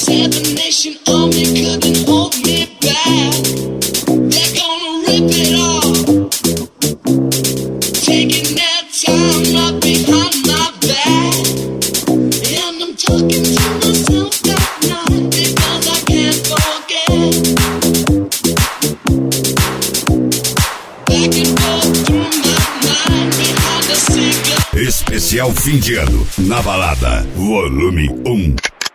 Especial fim de ano, na balada, volume 1.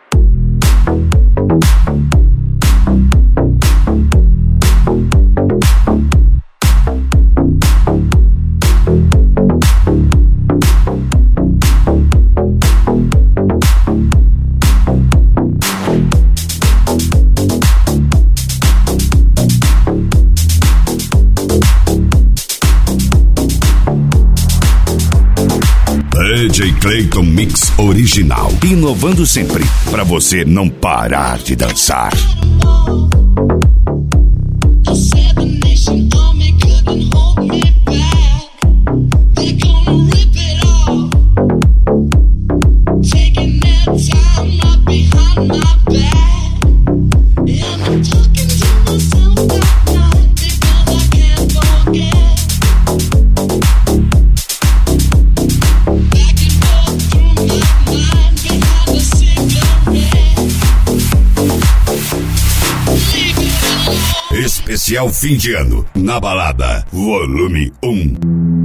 DJ Clayton Mix original, inovando sempre, pra você não parar de dançar. Especial fim de ano, na balada, volume 1.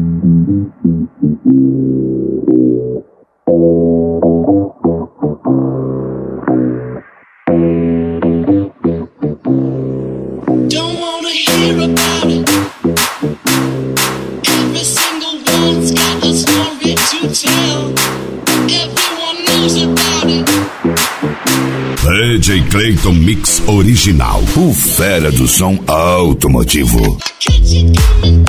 Don't wanna hear about it. Every single one's got a story to tell. Everyone knows about it. DJ Clayton Mix original, o fera do som automotivo. I catch it coming.